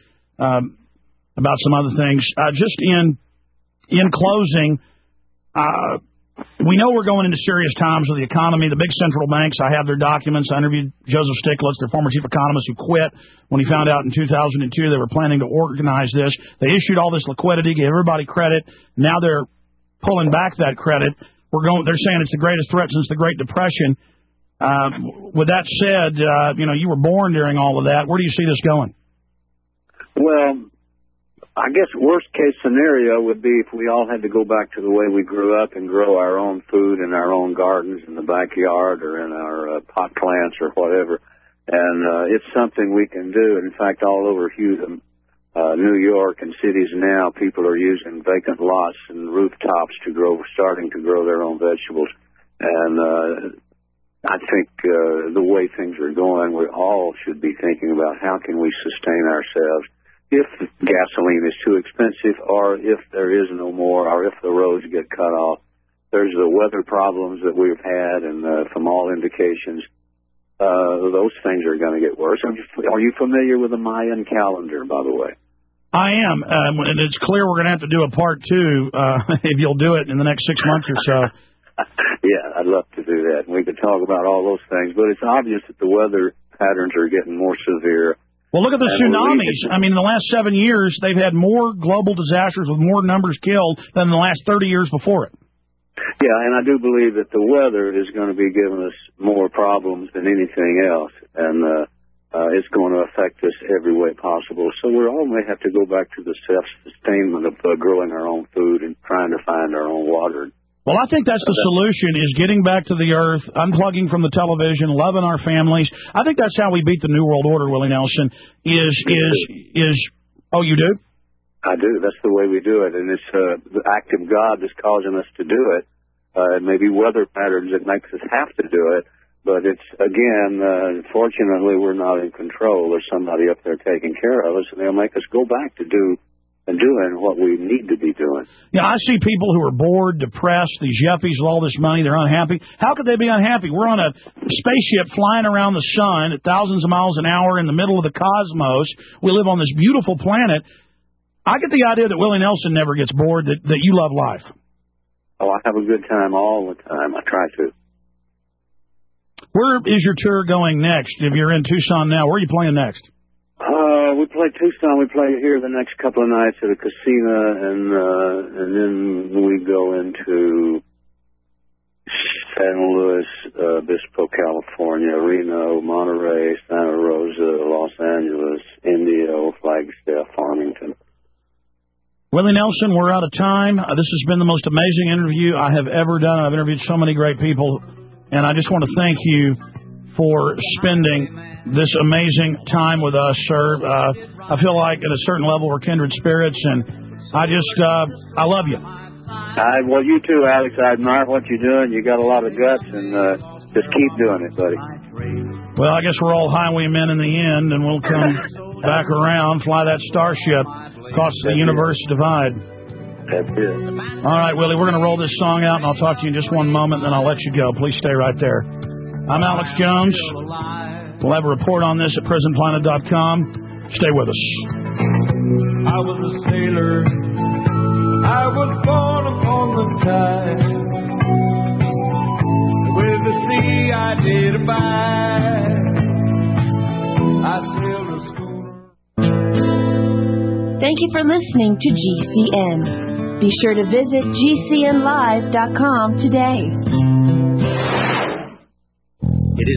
about some other things. Just in closing, We know we're going into serious times with the economy. The big central banks, I have their documents. I interviewed Joseph Stiglitz, their former chief economist, who quit when he found out in 2002 they were planning to organize this. They issued all this liquidity, gave everybody credit. Now they're pulling back that credit. They're saying it's the greatest threat since the Great Depression. With that said, you were born during all of that. Where do you see this going? Well, I guess worst case scenario would be if we all had to go back to the way we grew up and grow our own food in our own gardens in the backyard or in our pot plants or whatever. And it's something we can do. In fact, all over New York and cities now, people are using vacant lots and rooftops starting to grow their own vegetables. And I think the way things are going, we all should be thinking about how can we sustain ourselves if gasoline is too expensive, or if there is no more, or if the roads get cut off. There's the weather problems that we've had, and from all indications, those things are going to get worse. Are you familiar with the Mayan calendar, by the way? I am, and it's clear we're going to have to do a part 2 if you'll do it in the next 6 months or so. Yeah, I'd love to do that. We could talk about all those things, but it's obvious that the weather patterns are getting more severe. Well, look at the tsunamis. I mean, in the last 7 years, they've had more global disasters with more numbers killed than the last 30 years before it. Yeah, and I do believe that the weather is going to be giving us more problems than anything else, and it's going to affect us every way possible. So we all may have to go back to the self-sustainment of growing our own food and trying to find our own water. Well, I think that's the solution, is getting back to the earth, unplugging from the television, loving our families. I think that's how we beat the New World Order, Willie Nelson, oh, you do? I do. That's the way we do it, and it's the act of God that's causing us to do it. It may be weather patterns that makes us have to do it, but it's, again, fortunately, we're not in control. There's somebody up there taking care of us, and they'll make us go back to doing what we need to be doing. Yeah, I see people who are bored, depressed, these yuppies with all this money, they're unhappy. How could they be unhappy? We're on a spaceship flying around the sun at thousands of miles an hour in the middle of the cosmos. We live on this beautiful planet. I get the idea that Willie Nelson never gets bored, that you love life. Oh, I have a good time all the time. I try to. Where is your tour going next? If you're in Tucson now, where are you playing next? We play Tucson. We play here the next couple of nights at a casino, and then we go into San Luis Obispo, California, Reno, Monterey, Santa Rosa, Los Angeles, Indio, Flagstaff, Farmington. Willie Nelson, we're out of time. This has been the most amazing interview I have ever done. I've interviewed so many great people, and I just want to thank you for spending this amazing time with us, sir. I feel like at a certain level we're kindred spirits, and I love you. Well, you too, Alex. I admire what you're doing. You got a lot of guts, and just keep doing it, buddy. Well, I guess we're all highwaymen in the end, and we'll come back around, fly that starship across the universe divide. That's it. All right, Willie, we're going to roll this song out, and I'll talk to you in just one moment, then I'll let you go. Please stay right there. I'm Alex Jones. We'll have a report on this at prisonplanet.com. Stay with us. I was a sailor. I was born upon the tide. With the sea I did abide. I sailed a schooner. Thank you for listening to GCN. Be sure to visit GCNlive.com today.